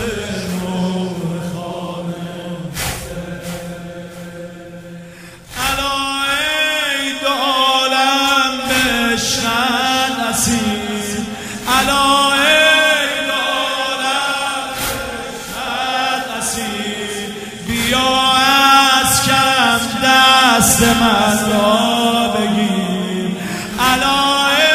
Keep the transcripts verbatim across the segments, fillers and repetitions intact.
نور خانه الا ای دو عالم بشن اسیر الا ای دو عالم بشن اسیر بیا از کرم دست من را بگیر الا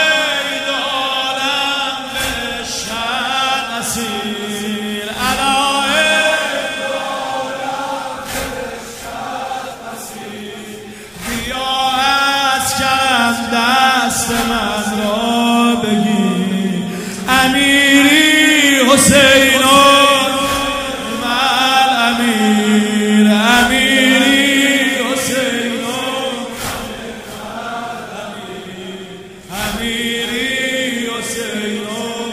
دست من را بگی امیری حسین من امیر امیری حسین امیری حسین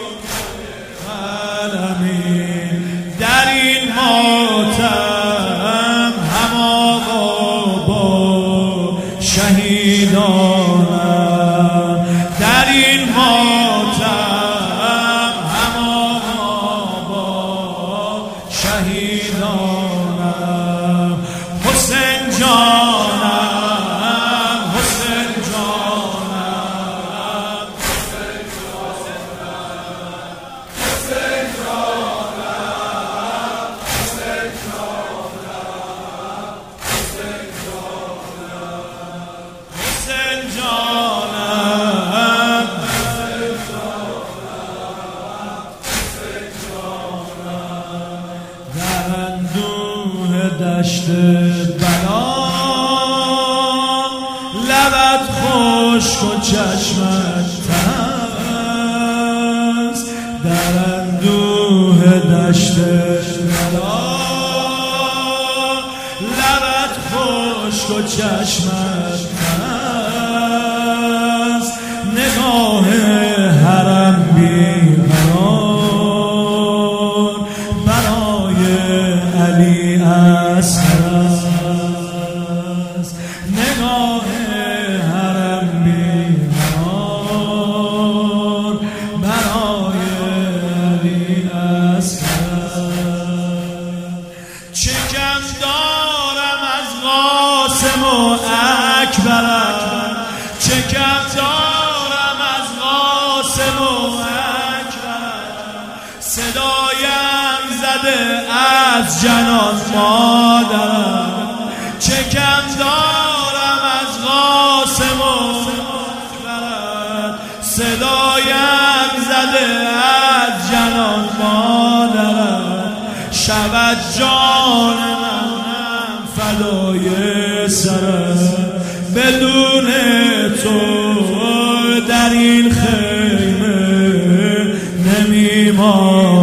من امیر در این ماتم هم آقا با شهیدان در این ماتم همه با شهیدانم حسین جانم حسین جانم حسین جانم حسین جانم حسین جانم دشت بلا لبت خشک و چشمت ترس در اندوه دشت بلا لبت خشک و چشمت ترس نگاه حرم بیقرار برای علی است نگاه حرم بیمار برای علی است چه کم دارم از قاسم و اکبرم چه کم دارم از قاسم و اکبرم صدایم زده از جنان مادرم چه کم دارم از قاسم و اکبرم صدایم زده از جنان مادرم شود جان منم فدای سرم بدون تو در این خیمه نمیمانم